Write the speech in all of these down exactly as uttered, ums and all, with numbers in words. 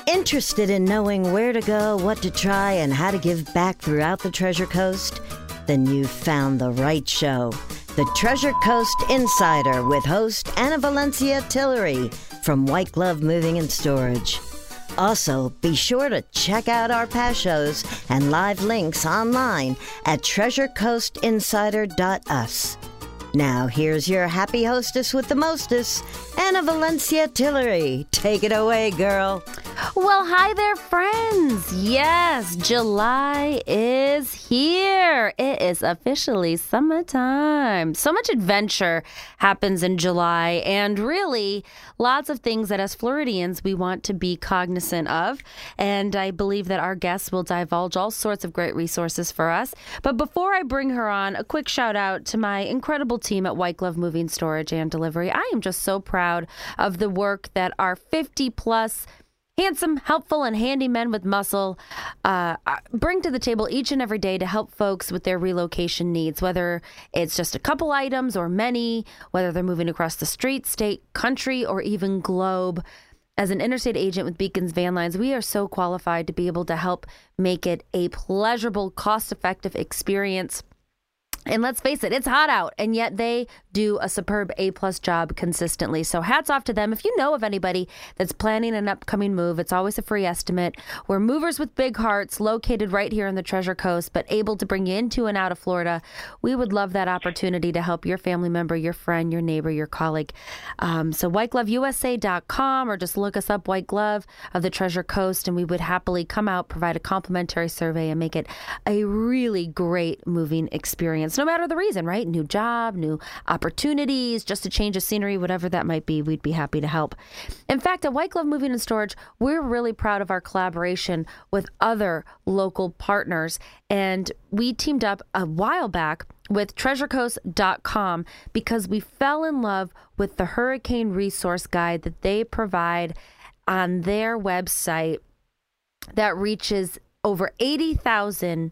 Interested in knowing where to go, what to try, and how to give back throughout the Treasure Coast? Then you've found the right show. The Treasure Coast Insider with host Anna Valencia Tillery from White Glove Moving and Storage. Also, be sure to check out our past shows and live links online at treasure coast insider dot u s. Now, here's your happy hostess with the mostess, Anna Valencia Tillery. Take it away, girl. Well, hi there, friends. Yes, July is here. It is officially summertime. So much adventure happens in July, and really lots of things that as Floridians we want to be cognizant of. And I believe that our guests will divulge all sorts of great resources for us. But before I bring her on, a quick shout out to my incredible team at White Glove Moving, Storage, and Delivery. I am just so proud of the work that our fifty plus handsome, helpful, and handy men with muscle uh, bring to the table each and every day to help folks with their relocation needs, whether it's just a couple items or many, whether they're moving across the street, state, country, or even globe. As an interstate agent with Beacons Van Lines, we are so qualified to be able to help make it a pleasurable, cost-effective experience. And let's face it, it's hot out, and yet they do a superb A-plus job consistently. So hats off to them. If you know of anybody that's planning an upcoming move, it's always a free estimate. We're movers with big hearts, located right here on the Treasure Coast, but able to bring you into and out of Florida. We would love that opportunity to help your family member, your friend, your neighbor, your colleague. Um, so white glove u s a dot com, or just look us up, White Glove of the Treasure Coast, and we would happily come out, provide a complimentary survey, and make it a really great moving experience. No matter the reason, right? New job, new opportunities, just a change of scenery, whatever that might be, we'd be happy to help. In fact, at White Glove Moving and Storage, we're really proud of our collaboration with other local partners. And we teamed up a while back with treasure coast dot com because we fell in love with the hurricane resource guide that they provide on their website that reaches over eighty thousand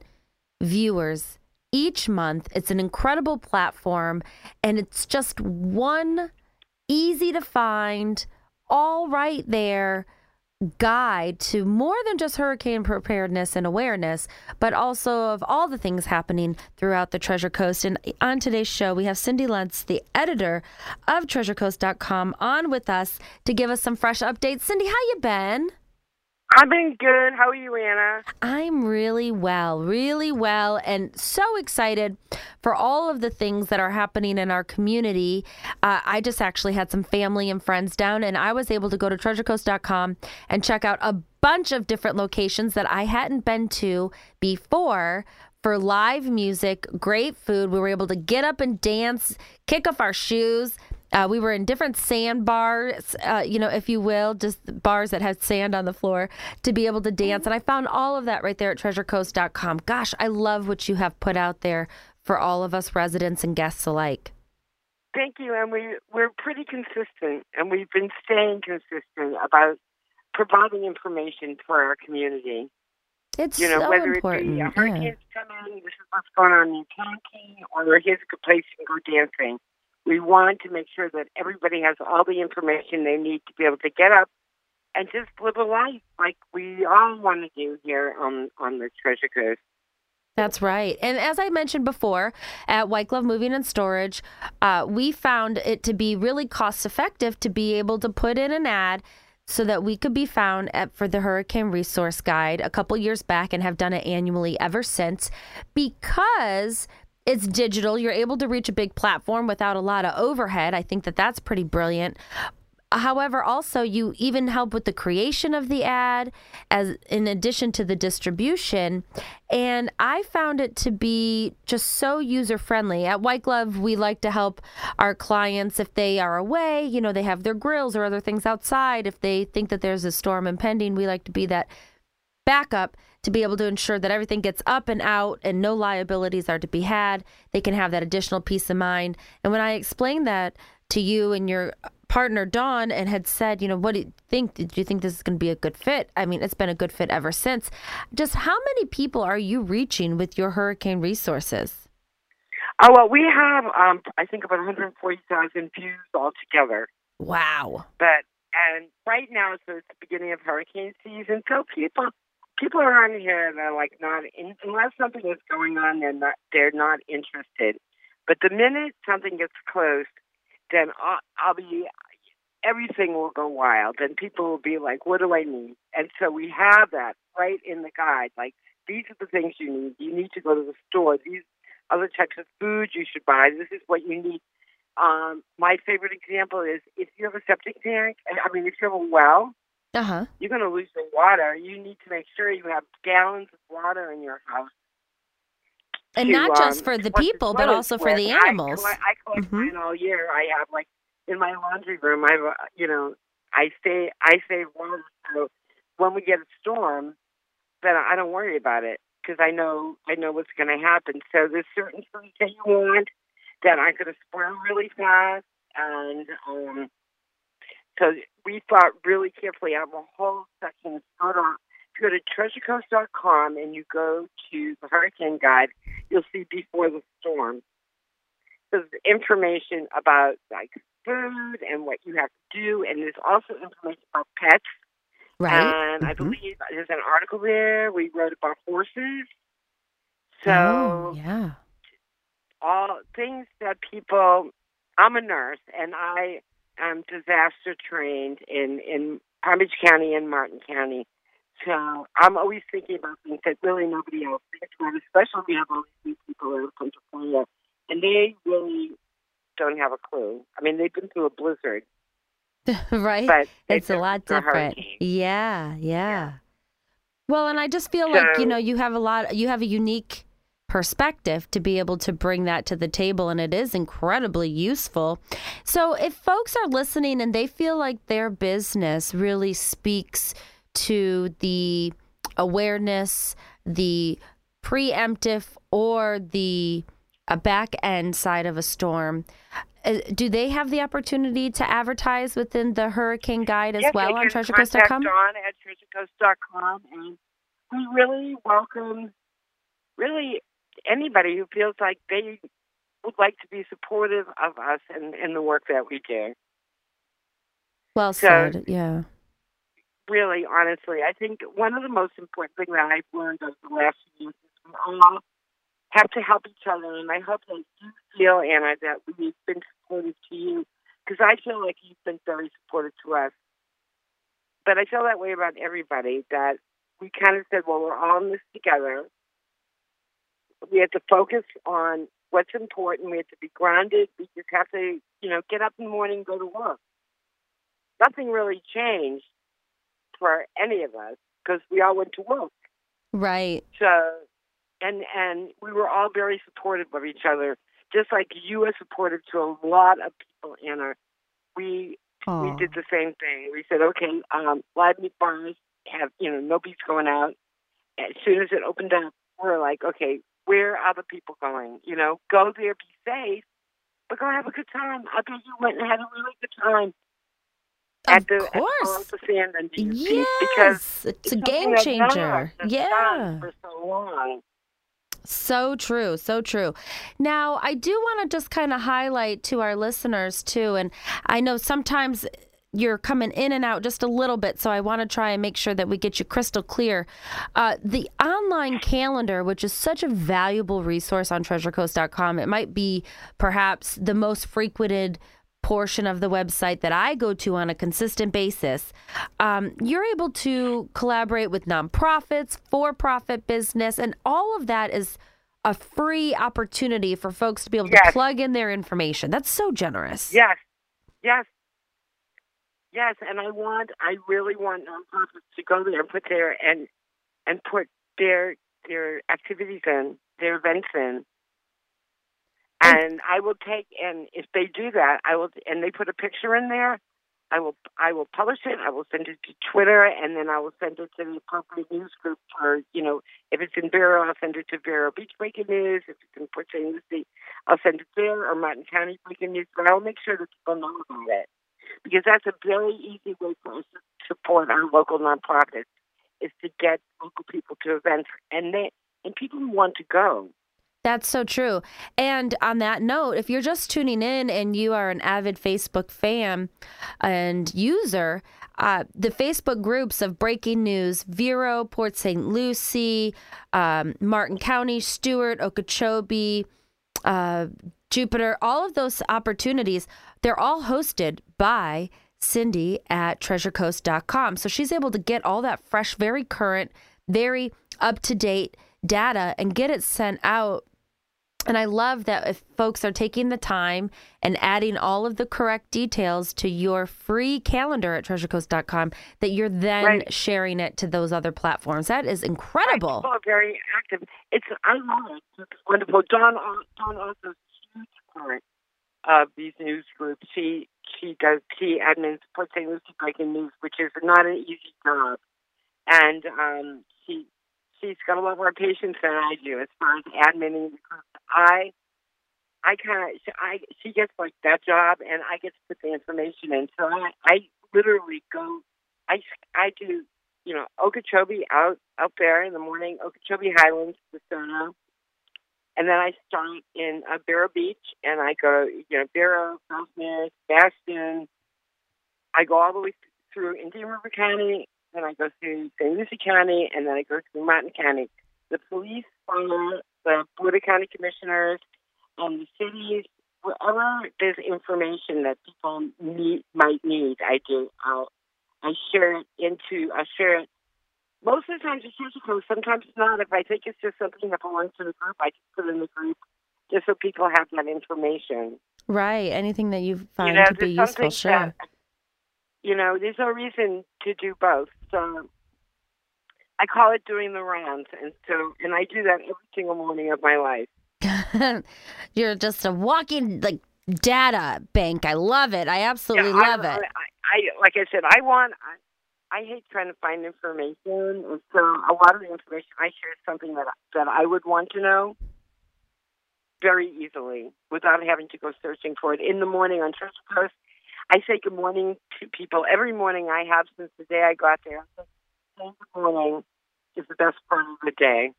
viewers each month. It's an incredible platform, and it's just one easy to find, all right there guide to more than just hurricane preparedness and awareness, but also of all the things happening throughout the Treasure Coast. And on today's show, we have Cindy Lentz, the editor of treasure coast dot com, on with us to give us some fresh updates. Cindy, how you been? I've been good. How are you, Anna? I'm really well, really well, and so excited for all of the things that are happening in our community. Uh, I just actually had some family and friends down, and I was able to go to treasure coast dot com and check out a bunch of different locations that I hadn't been to before for live music, great food. We were able to get up and dance, kick off our shoes. Uh, we were in different sand bars, uh, you know, if you will, just bars that had sand on the floor to be able to dance. And I found all of that right there at treasure coast dot com. Gosh, I love what you have put out there for all of us residents and guests alike. Thank you. And we, we're pretty consistent, and we've been staying consistent about providing information for our community. It's you know, so whether important. it be a yeah. hurricane's coming, this is what's going on in your county, or here's a good place you can go dancing. We want to make sure that everybody has all the information they need to be able to get up and just live a life like we all want to do here on, on the Treasure Coast. That's right. And as I mentioned before, at White Glove Moving and Storage, uh, we found it to be really cost effective to be able to put in an ad so that we could be found at, for the Hurricane Resource Guide a couple years back, and have done it annually ever since, because it's digital. You're able to reach a big platform without a lot of overhead. I think that that's pretty brilliant. However, also you even help with the creation of the ad as in addition to the distribution. And I found it to be just so user friendly. At White Glove, we like to help our clients if they are away, you know, they have their grills or other things outside. If they think that there's a storm impending, we like to be that backup to be able to ensure that everything gets up and out and no liabilities are to be had. They can have that additional peace of mind. And when I explained that to you and your partner, Dawn, and had said, you know, what do you think? Do you think this is going to be a good fit? I mean, it's been a good fit ever since. Just how many people are you reaching with your hurricane resources? Oh, well, we have, um, I think, about one hundred forty thousand views altogether. Wow. But And right now, so it's the beginning of hurricane season, so people people around here that are like not in, unless something is going on, they're not they're not interested. But the minute something gets closed, then I'll, I'll be everything will go wild, and people will be like, "What do I need?" And so we have that right in the guide. Like, these are the things you need. You need to go to the store. These other types of food you should buy. This is what you need. Um, my favorite example is if you have a septic tank, I mean, if you have a well, Uh-huh. you're going to lose your water. You need to make sure you have gallons of water in your house. And to, not just um, for the flush people, but toilets also for with. the I animals. collect, I collect Mhm. mine all year. I have, like, in my laundry room, I have, a, you know, I stay, I save water. So when we get a storm, then I don't worry about it because I know, I know what's going to happen. So there's certain foods that you want that are going to spoil really fast. And um, so we thought really carefully. I have a whole section. Go to, if you go to treasure coast dot com and you go to the hurricane guide, you'll see before the storm. There's information about like food and what you have to do, and there's also information about pets. Right. And I Mhm. believe there's an article there. We wrote about horses. So Oh, yeah. all things that people. I'm a nurse, and I am disaster trained in in Palm Beach County and Martin County. So I'm always thinking about things that really nobody else thinks about, especially we have all these new people who come to Florida, and they really don't have a clue. I mean, they've been through a blizzard, Right? but they've It's a never lot been through a different. hurricane. Yeah, yeah. Yeah. Well, and I just feel like, you So- know, you have a lot, you have a unique perspective to be able to bring that to the table, and it is incredibly useful. So if folks are listening and they feel like their business really speaks to the awareness, the preemptive, or the a back end side of a storm, uh, do they have the opportunity to advertise within the Hurricane Guide as Yes, well they on can treasure coast dot com? contact Dawn at treasure coast dot com, and we really welcome really anybody who feels like they would like to be supportive of us and, and the work that we do. Well So- said. Yeah. Really, honestly, I think one of the most important things that I've learned over the last few years is we all have to help each other, and I hope that you feel, Anna, that we've been supportive to you, because I feel like you've been very supportive to us. But I feel that way about everybody, that we kind of said, well, we're all in this together. We have to focus on what's important. We have to be grounded. We just have to, you know, get up in the morning and go to work. Nothing really changed for any of us because we all went to work. Right. So, and and we were all very supportive of each other, just like you were supportive to a lot of people, Anna. We Aw. we did the same thing. We said, okay, um, live meat bars have, you know, nobody's going out. As soon as it opened up, we're like, okay, where are the people going? You know, go there, be safe, but go have a good time. I bet you went and had a really good time. Of at the, at the course. Palm Sand under your feet, because Yes. It's a something game that none of changer. us has Yeah. done for so long. So true, so true. Now, I do want to just kind of highlight to our listeners too, and I know sometimes you're coming in and out just a little bit, so I want to try and make sure that we get you crystal clear. Uh, the online calendar, which is such a valuable resource on treasure coast dot com, it might be perhaps the most frequented portion of the website that I go to on a consistent basis. Um, you're able to collaborate with nonprofits, for-profit business, and all of that is a free opportunity for folks to be able to Yes. plug in their information. That's so generous. Yes, yes, yes. And I want, I really want nonprofits to go there and put their and and put their their activities in, their events in. And I will take, and if they do that, I will, and they put a picture in there, I will, I will publish it. I will send it to Twitter, and then I will send it to the appropriate news group. For, you know, if it's in Vero, I'll send it to Vero Beach Breaking News. If it's in Port Saint Lucie, I'll send it there, or Martin County Breaking News. But I'll make sure that people know about it, because that's a very easy way for us to support our local nonprofits, is to get local people to events, and they and people who want to go. That's so true. And on that note, if you're just tuning in and you are an avid Facebook fan and user, uh, the Facebook groups of Breaking News, Vero, Port Saint Lucie, um, Martin County, Stewart, Okeechobee, uh, Jupiter, all of those opportunities, they're all hosted by Cindy at treasure coast dot com. So she's able to get all that fresh, very current, very up-to-date data and get it sent out. And I love that if folks are taking the time and adding all of the correct details to your free calendar at treasure coast dot com, that you're then right. sharing it to those other platforms. That is incredible. Right. People are very active. It's I love it. It's wonderful. Dawn, Dawn also is a huge part of these news groups. She she does she admins Port Saint Lucie Breaking News, which is not an easy job, and um, she. She's got a lot more patience than I do as far as adminning the group. I, I kind of, I she gets like that job, and I get to put the information in. So I, I literally go, I, I do, you know, Okeechobee out out there in the morning, Okeechobee Highlands, Pastono, and then I start in uh, Barrow Beach, and I go, you know, Barrow, Fellsmere, Bastion. I go all the way through Indian River County. Then I go through Saint Lucie County, and then I go through Martin County. The police, fire, the Board of County Commissioners, and the cities, wherever there's information that people need, might need, I do. I'll, I share it into, I share it. Most of the time it's physical, sometimes not. If I think it's just something that belongs to the group, I just put it in the group just so people have that information. Right. Anything that you find you know, to be useful, sure. That, you know, there's no reason to do both. So I call it doing the rounds, and so and I do that every single morning of my life. You're just a walking like data bank. I love it. I absolutely yeah, love I, it. I, I like I said, I want. I, I hate trying to find information, and so a lot of the information I share is something that that I would want to know very easily without having to go searching for it. In the morning on Treasure Coast, I say good morning to people every morning I have since the day I got there. Saying good morning is the best part of the day.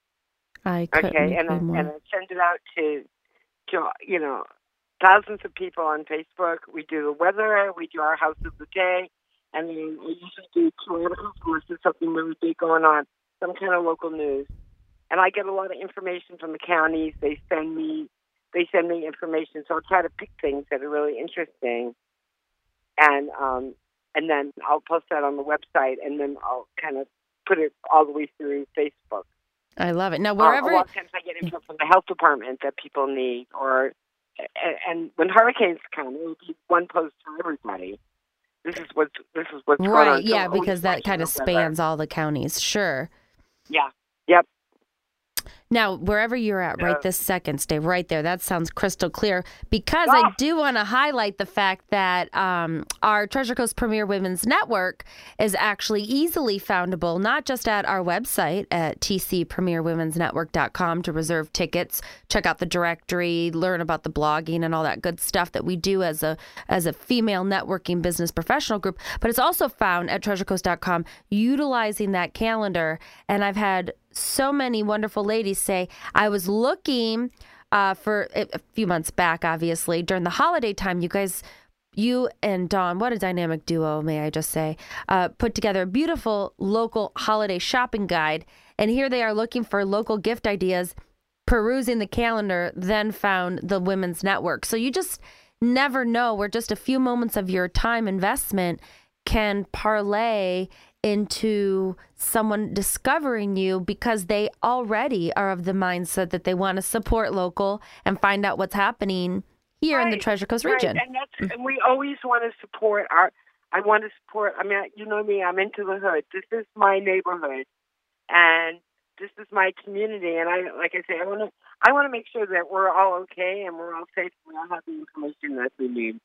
I couldn't okay, and I, more. and I send it out to, to you know, thousands of people on Facebook. We do the weather, we do our house of the day, and then I usually do two articles unless there's something really big going on, some kind of local news. And I get a lot of information from the counties. They send me, they send me information, so I'll try to pick things that are really interesting. And um, and then I'll post that on the website, and then I'll kind of put it all the way through Facebook. I love it. Now, wherever... Uh, a lot of times I get info from the health department that people need, or and, and when hurricanes come, it will be one post for everybody. This is what this is what's right, going on. Yeah, so because that kind of spans all the counties. Sure. Yeah. Yep. Now, wherever you're at right this second, stay right there. That sounds crystal clear, because oh. I do want to highlight the fact that um, our Treasure Coast Premier Women's Network is actually easily foundable, not just at our website at t c premier women's network dot com to reserve tickets, check out the directory, learn about the blogging and all that good stuff that we do as a as a female networking business professional group, but it's also found at treasure coast dot com utilizing that calendar. And I've had so many wonderful ladies say, I was looking uh, for a, a few months back, obviously, during the holiday time, you guys, you and Dawn, what a dynamic duo, may I just say, uh, put together a beautiful local holiday shopping guide. And here they are looking for local gift ideas, perusing the calendar, then found the Women's Network. So you just never know where just a few moments of your time investment can parlay into someone discovering you, because they already are of the mindset that they want to support local and find out what's happening here right. in the Treasure Coast region. Right. And that's and we always want to support our. I want to support. I mean, you know me. I'm into the hood. This is my neighborhood, and this is my community. And I, like I say, I want to. I want to make sure that we're all okay and we're all safe and we all have the information that we need.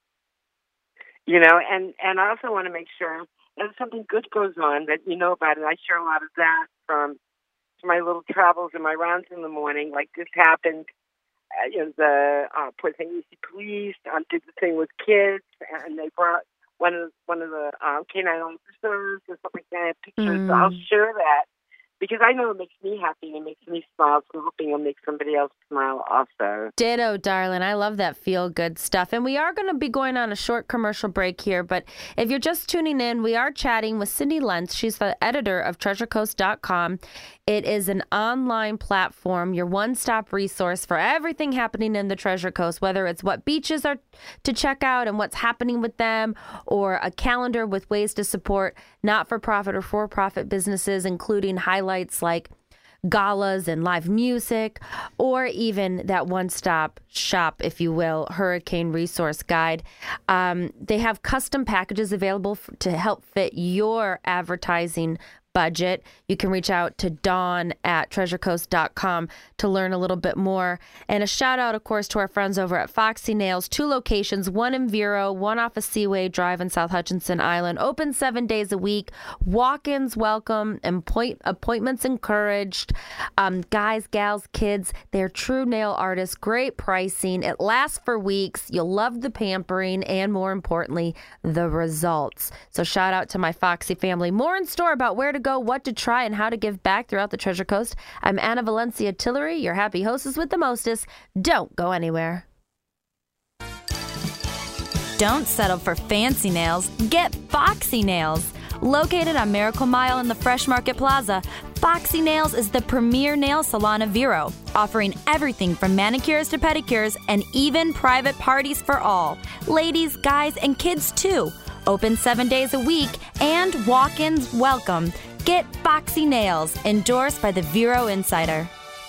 You know, and and I also want to make sure. And if something good goes on that you know about it, I share a lot of that from my little travels and my rounds in the morning. Like this happened, uh, you know, the uh, Port Saint Lucie police um, did the thing with kids, and they brought one of one of the um, canine officers or something like that pictures. Mm. So I'll share that because I know it makes me happy and it makes me smile, so I'm hoping it'll make somebody else smile also. Ditto, darling. I love that feel-good stuff. And we are going to be going on a short commercial break here, but if you're just tuning in, we are chatting with Cindy Lentz. She's the editor of treasure coast dot com. It is an online platform, your one-stop resource for everything happening in the Treasure Coast, whether it's what beaches are to check out and what's happening with them, or a calendar with ways to support not-for-profit or for-profit businesses, including highlights like galas and live music, or even that one-stop shop, if you will, hurricane resource guide. Um, they have custom packages available f- to help fit your advertising budget. You can reach out to Dawn at treasure coast dot com to learn a little bit more. And a shout out, of course, to our friends over at Foxy Nails, two locations, one in Vero, one off of Seaway Drive in South Hutchinson Island, open seven days a week, walk-ins welcome, and point, appointments encouraged. Um, guys, gals, kids, they're true nail artists, great pricing. It lasts for weeks. You'll love the pampering and, more importantly, the results. So shout out to my Foxy family. More in store about where to go, what to try, and how to give back throughout the Treasure Coast. I'm Anna Valencia Tillery, your happy hostess with the mostest. Don't go anywhere. Don't settle for fancy nails. Get Foxy Nails. Located on Miracle Mile in the Fresh Market Plaza, Foxy Nails is the premier nail salon of Vero, offering everything from manicures to pedicures and even private parties for all. Ladies, guys, and kids too. Open seven days a week and walk-ins welcome. Get Foxy Nails, endorsed by the Vero Insider.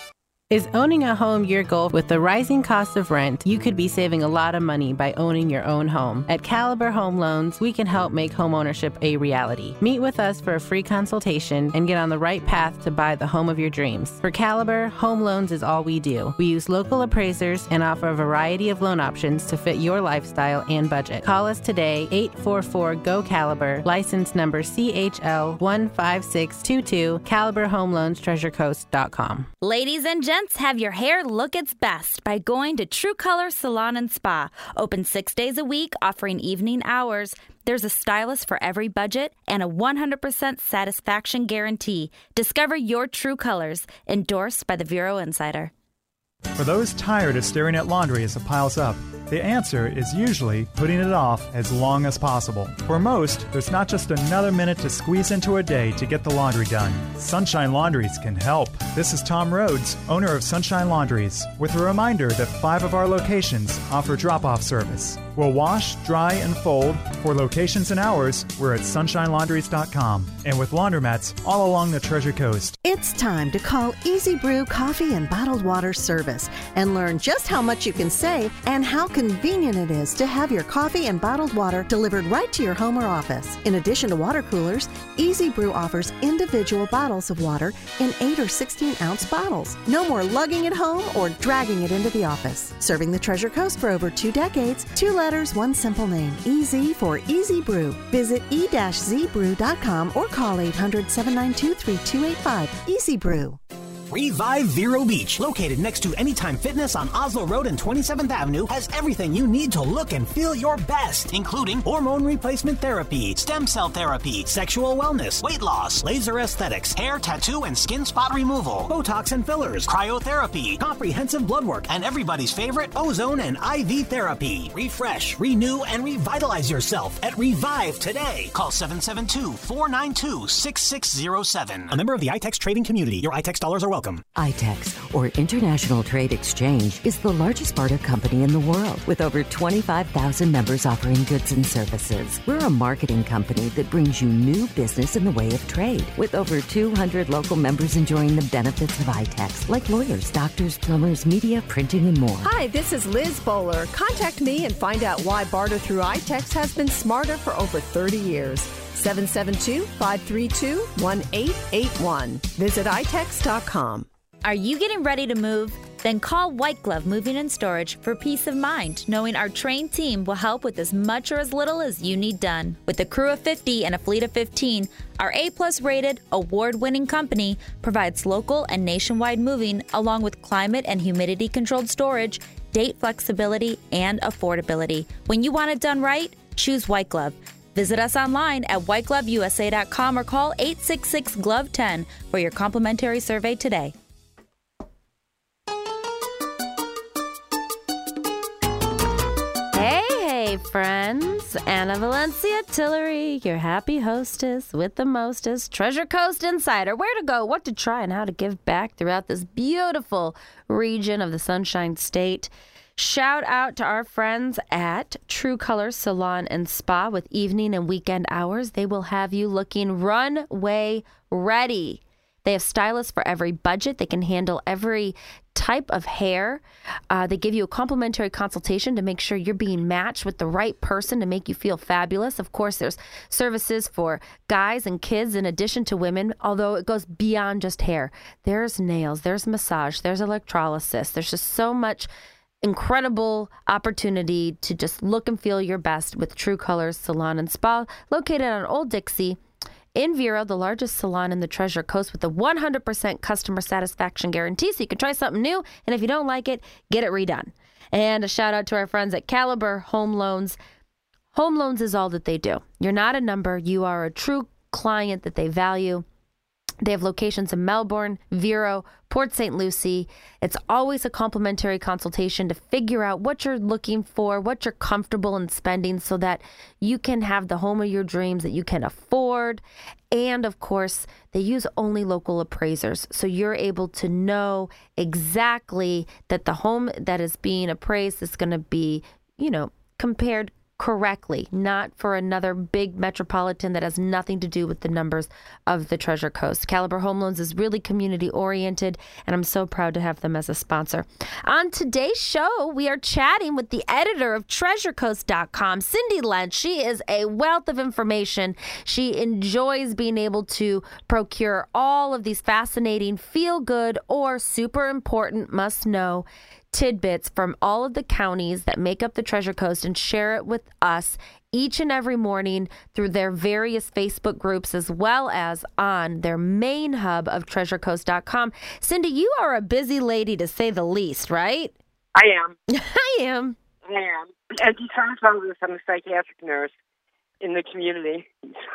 Is owning a home your goal? With the rising cost of rent, you could be saving a lot of money by owning your own home. At Caliber Home Loans, we can help make homeownership a reality. Meet with us for a free consultation and get on the right path to buy the home of your dreams. For Caliber, home loans is all we do. We use local appraisers and offer a variety of loan options to fit your lifestyle and budget. Call us today, eight four four, G O, Caliber, license number C H L one five six two two, Caliber Home Loans, treasure coast dot com. Ladies and gentlemen, have your hair look its best by going to True Color Salon and Spa. Open six days a week, offering evening hours. There's a stylist for every budget and a one hundred percent satisfaction guarantee. Discover your true colors. Endorsed by the Vero Insider. For those tired of staring at laundry as it piles up, the answer is usually putting it off as long as possible. For most, there's not just another minute to squeeze into a day to get the laundry done. Sunshine Laundries can help. This is Tom Rhodes, owner of Sunshine Laundries, with a reminder that five of our locations offer drop-off service. We'll wash, dry, and fold. For locations and hours, we're at sunshine laundries dot com. And with laundromats all along the Treasure Coast. It's time to call Easy Brew Coffee and Bottled Water Service and learn just how much you can save and how convenient it is to have your coffee and bottled water delivered right to your home or office. In addition to water coolers, Easy Brew offers individual bottles of water in eight or sixteen ounce bottles. No more lugging it home or dragging it into the office. Serving the Treasure Coast for over two decades, two letters, one simple name. Easy for Easy Brew. Visit e dash z brew dot com or call eight hundred, seven nine two, three two eight five. Easy Brew. Revive Vero Beach, located next to Anytime Fitness on Oslo Road and twenty-seventh Avenue, has everything you need to look and feel your best, including hormone replacement therapy, stem cell therapy, sexual wellness, weight loss, laser aesthetics, hair, tattoo, and skin spot removal, Botox and fillers, cryotherapy, comprehensive blood work, and everybody's favorite, ozone and I V therapy. Refresh, renew, and revitalize yourself at Revive today. Call seven seven two, four nine two, six six zero seven. A member of the I TEX trading community. Your I TEX dollars are welcome. I TEX, or International Trade Exchange, is the largest barter company in the world, with over twenty-five thousand members offering goods and services. We're a marketing company that brings you new business in the way of trade, with over two hundred local members enjoying the benefits of I TEX, like lawyers, doctors, plumbers, media, printing, and more. Hi, this is Liz Bowler. Contact me and find out why barter through I TEX has been smarter for over thirty years. seven seven two, five three two, one eight eight one. Visit i tex dot com. Are you getting ready to move? Then call White Glove Moving and Storage for peace of mind, knowing our trained team will help with as much or as little as you need done. With a crew of fifty and a fleet of fifteen, our A-plus rated, award-winning company provides local and nationwide moving along with climate and humidity-controlled storage, date flexibility, and affordability. When you want it done right, choose White Glove. Visit us online at white glove u s a dot com or call eight six six, glove ten for your complimentary survey today. Hey, hey, friends. Anna Valencia Tillery, your happy hostess with the mostest, Treasure Coast Insider. Where to go, what to try, and how to give back throughout this beautiful region of the Sunshine State. Shout out to our friends at True Colors Salon and Spa with evening and weekend hours. They will have you looking runway ready. They have stylists for every budget. They can handle every type of hair. Uh, they give you a complimentary consultation to make sure you're being matched with the right person to make you feel fabulous. Of course, there's services for guys and kids in addition to women, although it goes beyond just hair. There's nails, there's massage, there's electrolysis. There's just so much incredible opportunity to just look and feel your best with True Colors Salon and Spa, located on Old Dixie in Vero, the largest salon in the Treasure Coast with a one hundred percent customer satisfaction guarantee. So you can try something new, and if you don't like it, get it redone. And a shout out to our friends at Caliber Home Loans. Home loans is all that they do. You're not a number. You are a true client that they value. They have locations in Melbourne, Vero, Port Saint Lucie. It's always a complimentary consultation to figure out what you're looking for, what you're comfortable in spending so that you can have the home of your dreams that you can afford. And of course, they use only local appraisers. So you're able to know exactly that the home that is being appraised is going to be, you know, compared correctly, not for another big metropolitan that has nothing to do with the numbers of the Treasure Coast. Caliber Home Loans is really community oriented, and I'm so proud to have them as a sponsor. On today's show, we are chatting with the editor of treasure coast dot com, Cindy Lentz. She is a wealth of information. She enjoys being able to procure all of these fascinating, feel-good, or super important, must-know tidbits from all of the counties that make up the Treasure Coast and share it with us each and every morning through their various Facebook groups as well as on their main hub of treasure coast dot com. Cindy, you are a busy lady to say the least, right? I am. I am. I am. And besides all this, I'm a psychiatric nurse in the community.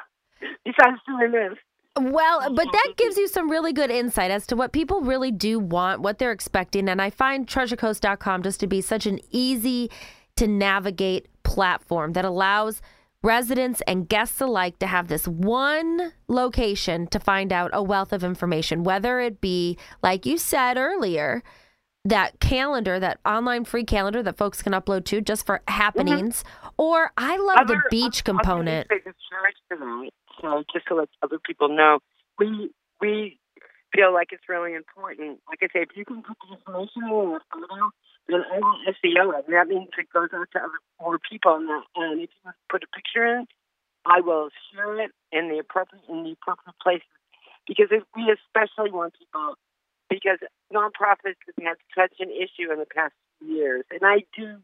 Besides doing this. Well, but that gives you some really good insight as to what people really do want, what they're expecting. And I find treasure coast dot com just to be such an easy to navigate platform that allows residents and guests alike to have this one location to find out a wealth of information, whether it be, like you said earlier, that calendar, that online free calendar that folks can upload to just for happenings, mm-hmm. or I love other, the beach I'll, component. I'll charge for that. So just to let other people know, we we feel like it's really important. Like I say, if you can put the information in a photo, then I will S E O it. And that means it goes out to other more people. And, that, and if you put a picture in, I will share it in the appropriate in the appropriate places. Because if we especially want people, because nonprofits have had such an issue in the past few years, and I do.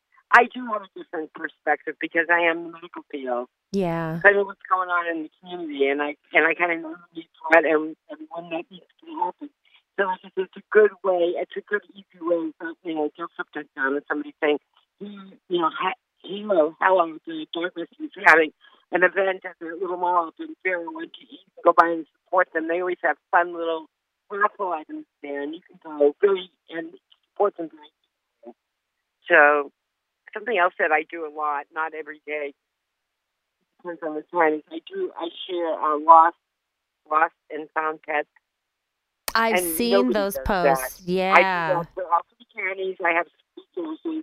I do have a different perspective because I am in the medical field. Yeah. I know what's going on in the community, and I and I kind of know the needs for it and, and when that needs to happen. So it's, just, it's a good way, it's a good, easy way, so, you know, just something down and somebody saying, you know, ha- hello, hello, the Dartmouth is having an event at their little mall up in Fair, and you can go by and support them. They always have fun little raffle items there, and you can go really and support them very easily. So, something else that I do a lot, not every day, depends on the time, is I do, I share uh, lost, lost and found pets. I've and seen those posts, that. yeah. I do that for all three counties. I have resources,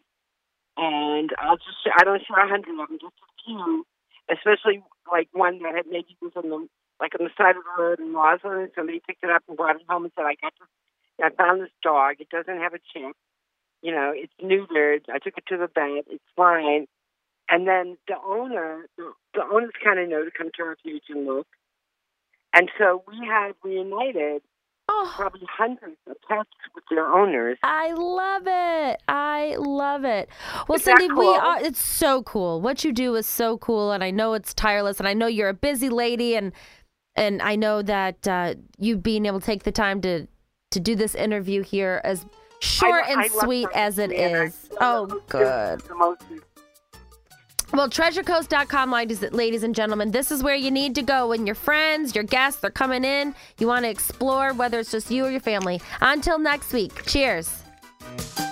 and I'll just, I don't share a hundred of them, just a few, especially like one that had maybe was on the, like on the side of the road in Roslyn, and somebody picked it up and brought it home and said, I got this, I found this dog. It doesn't have a chip. You know, it's neutered. I took it to the vet. It's fine. And then the owner, the, the owners kind of know to come to our page and look. And so we have reunited oh. probably hundreds of pets with their owners. I love it. I love it. Well, Is Cindy, cool? we are. It's so cool. What you do is so cool, and I know it's tireless, and I know you're a busy lady, and and I know that uh, you being able to take the time to to do this interview here as short I, and I sweet as it is. Oh, good. Well, treasure coast dot com, ladies, ladies and gentlemen, this is where you need to go when your friends, your guests, they're coming in. You want to explore, whether it's just you or your family. Until next week, cheers.